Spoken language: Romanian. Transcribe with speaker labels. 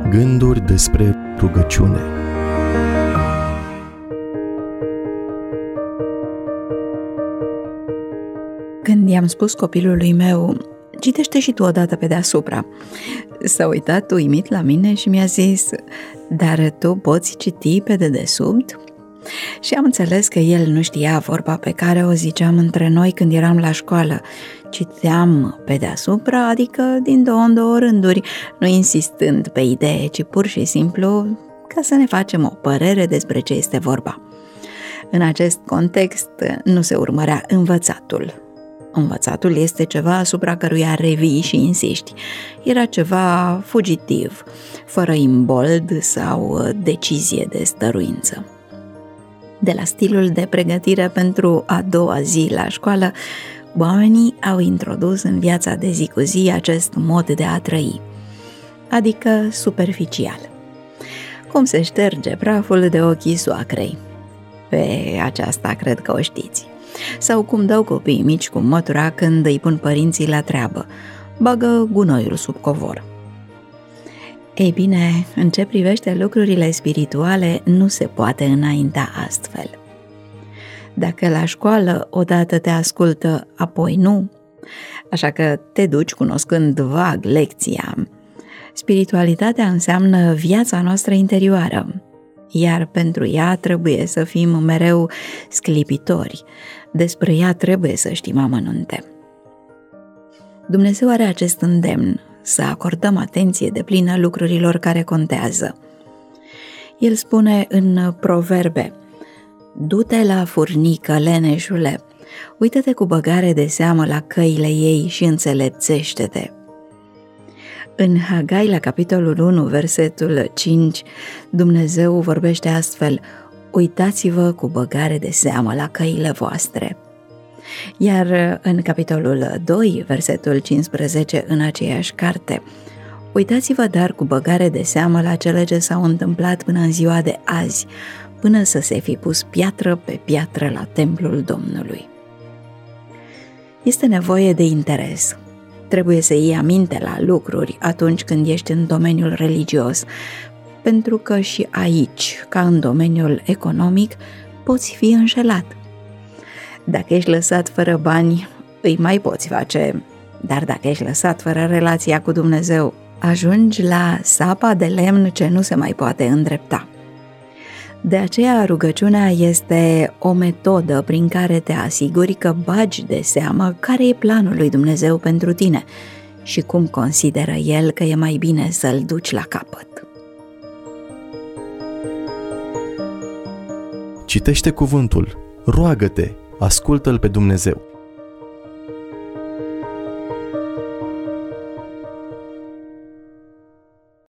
Speaker 1: Gânduri despre rugăciune.
Speaker 2: Când i-am spus copilului meu, citește și tu odată pe deasupra, s-a uitat uimit la mine și mi-a zis, dar tu poți citi pe dedesubt? Și am înțeles că el nu știa vorba pe care o ziceam între noi când eram la școală. Citeam pe deasupra, adică din două în două rânduri, nu insistând pe idee, ci pur și simplu ca să ne facem o părere despre ce este vorba. În acest context nu se urmărea învățatul. Învățatul este ceva asupra căruia revii și insiști. Era ceva fugitiv, fără imbold sau decizie de stăruință. De la stilul de pregătire pentru a doua zi la școală, oamenii au introdus în viața de zi cu zi acest mod de a trăi, adică superficial. Cum se șterge praful de ochii soacrei. Pe aceasta cred că o știți. Sau cum dau copiii mici cu mătura când îi pun părinții la treabă, bagă gunoiul sub covor. Ei bine, în ce privește lucrurile spirituale, nu se poate înainta astfel. Dacă la școală odată te ascultă, apoi nu, așa că te duci cunoscând vag lecția. Spiritualitatea înseamnă viața noastră interioară, iar pentru ea trebuie să fim mereu sclipitori, despre ea trebuie să știm amănunte. Dumnezeu are acest îndemn, să acordăm atenție deplină lucrurilor care contează. El spune în Proverbe, du-te la furnică, leneșule, uită-te cu băgare de seamă la căile ei și înțelepțește-te. În Hagai, la capitolul 1, versetul 5, Dumnezeu vorbește astfel, uitați-vă cu băgare de seamă la căile voastre. Iar în capitolul 2, versetul 15, în aceeași carte, uitați-vă dar cu băgare de seamă la cele ce s-au întâmplat până în ziua de azi, până să se fi pus piatră pe piatră la templul Domnului. Este nevoie de interes. Trebuie să iei aminte la lucruri atunci când ești în domeniul religios, pentru că și aici, ca în domeniul economic, poți fi înșelat. Dacă ești lăsat fără bani, îi mai poți face, dar dacă ești lăsat fără relația cu Dumnezeu, ajungi la sapa de lemn ce nu se mai poate îndrepta. De aceea rugăciunea este o metodă prin care te asiguri că bagi de seamă care e planul lui Dumnezeu pentru tine și cum consideră El că e mai bine să-l duci la capăt.
Speaker 1: Citește cuvântul, roagă-te, ascultă-L pe Dumnezeu.